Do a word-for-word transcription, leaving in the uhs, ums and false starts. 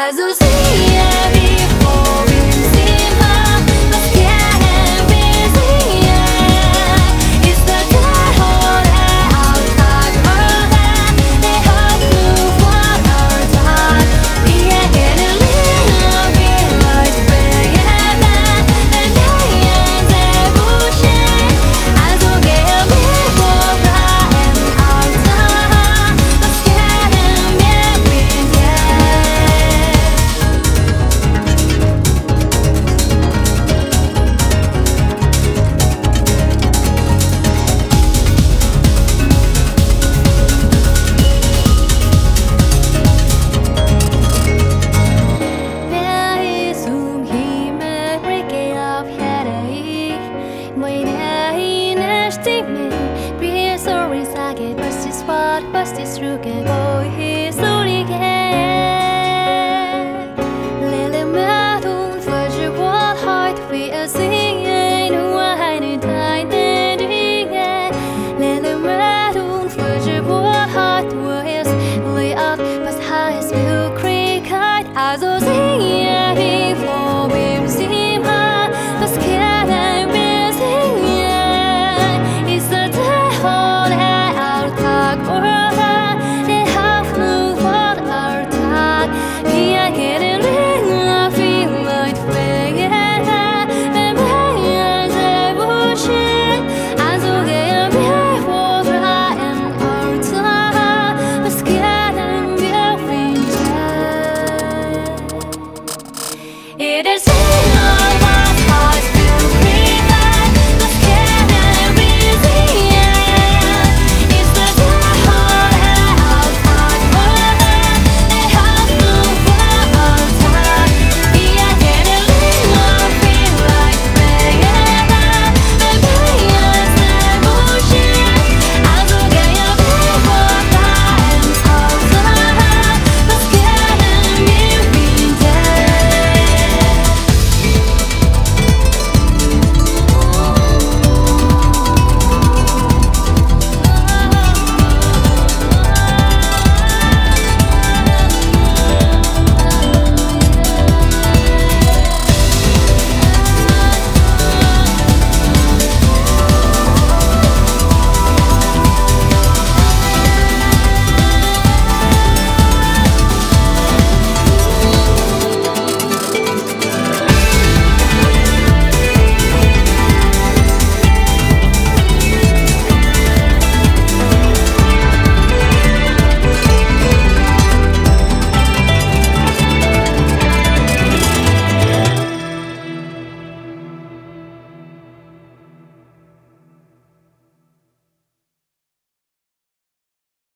Also sehe wie froh wir sind, was können wir sehen? Ist der Tag oder Alltag oder der Hoffnung von Alltag? Wir gehen leben, wir Leute vergeben, denn Neuen sehr buschen. Also gehen wir voran im Alltag, was können wir bringen? Wer ist um Himmel, blicke auf Erde, meine inne Stimme, wir sollen sagen, was ist wahr, was ist Lüge, wo ist Lüge? Lille med hon för sig Wahrheit, wir singen nur einen Teil der Dinge. Lille med hon för sig Wahrheit, wo ist Liat, was heißt Willkriegheit? Also singen wir vor wem sie mal, was können wir singen? Ist der Tag oder Alltag oder der Hoffnung von Alltag? Wir gehen länger, viel Leute vergeben, wenn wir sehr buschen. Also gehen wir voran im Alltag, was können wir finden? It is